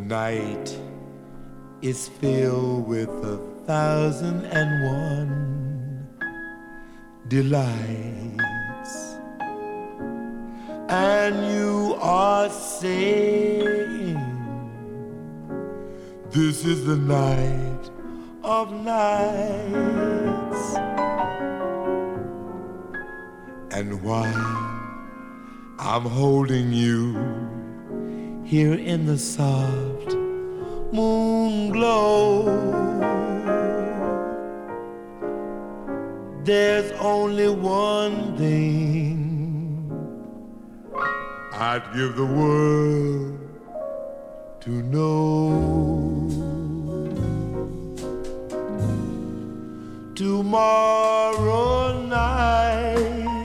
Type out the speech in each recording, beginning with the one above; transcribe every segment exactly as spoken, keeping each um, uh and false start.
night is filled with a thousand and one delights, and you are saying, this is the night of nights. And while I'm holding you here in the soft moon glow, there's only one thing I'd give the world to know. Tomorrow night,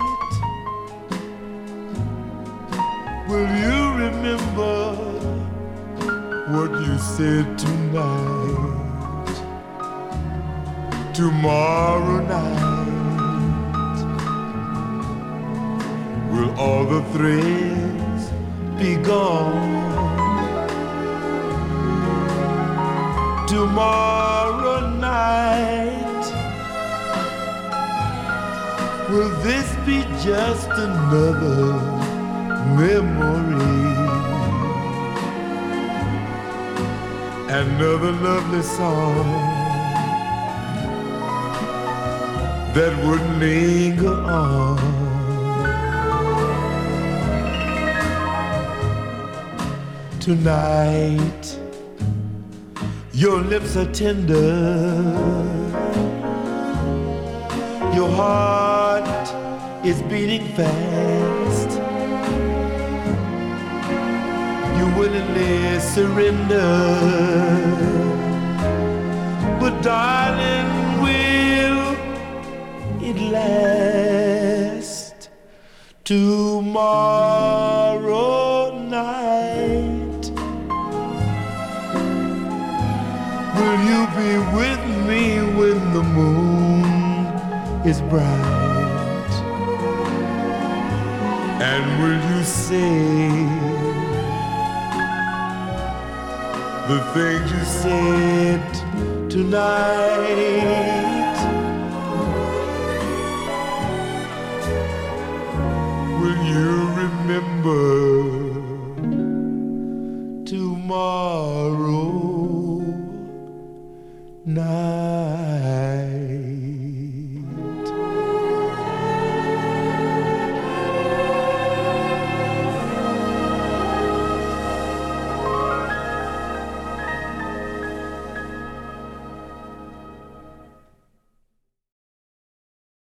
will you remember what you said tonight? Tomorrow night, will all the threads be gone? Tomorrow night, will this be just another memory? Another lovely song that would linger on. Tonight, your lips are tender, your heart is beating fast, you willingly surrender, but darling, will it last? Tomorrow night, will you be with me when the moon is bright? And will you say the things you said tonight? Will you remember